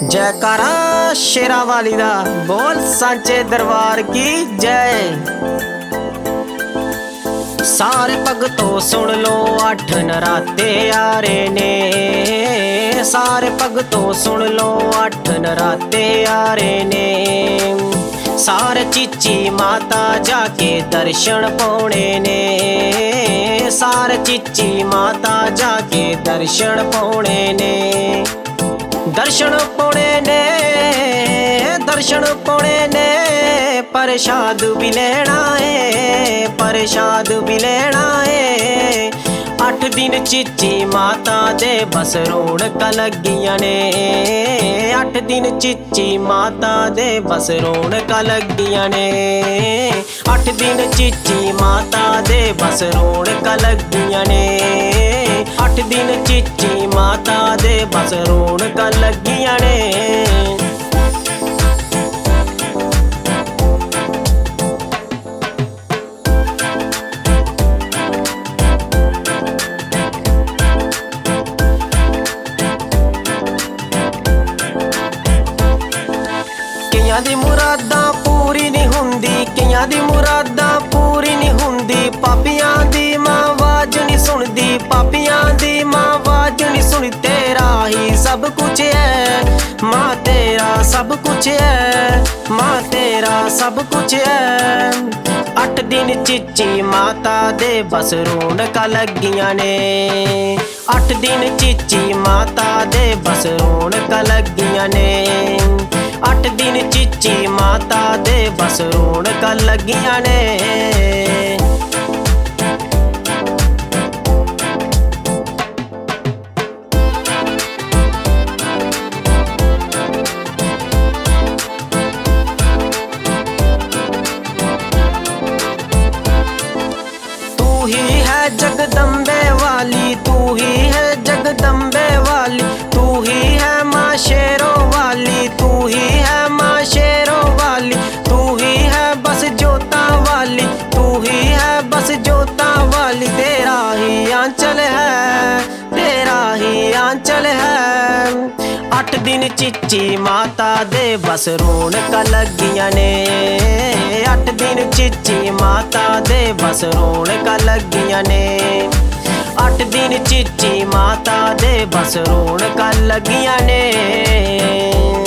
जयकारा शेरा वाली दा बोल सांचे दरबार की जय। सारे भगतों सुन लो अठ नराते आ रहे ने, सारे भगतों सुन लो अठ नराते आ रहे ने। सारे चीची माता जाके दर्शन पाने ने, सारे चीची माता जाके दर्शन पाने ने। दर्शन पाने ने, दर्शन पाने ने, प्रसाद भी लेना है, प्रसाद भी लेना है। 8 दिन चीची माता दे बस रौनक लगियां ने, 8 दिन चीची माता दे बस रौनक लगियां ने। 8 दिन चीची माता दे बस रौनक लगियां ने, 8 दिन चीची माता दे बस रौनक लगियां ने। कईयां दी मुरादां पूरी नहीं हुंदी, कईयां दी मुरादां पूरी नहीं हुंदी। पापियां दी मां आवाज नहीं सुनदी, पापियां दी मां आवाज नहीं सुनदी। तेरा ही सब कुछ है मां, तेरा सब कुछ है मां, तेरा सब कुछ है। 8 दिन चीची माता दे बस रौनक लगियां ने, 8 दिन चीची माता दे बस रौनक लगियां ने। 8 दिन चीची माता दे बस रौनक लगियां ने। तू ही है जगदम्बे वाली, तू ही है जगदम्बे वाली, तू ही है मां शेरों वाली, तू ही है मां शेरों वाली, तू ही है बस जोता वाली, तू ही है बस जोता वाली। तेरा ही आंचल है, तेरा ही आंचल है। 8 दिन चीची माता दे बस रौनक लगियां ने, 8 दिन चीची माता दे बस रौनक लगियां ने। 8 दिन चीची माता दे बस रौनक लगियां ने।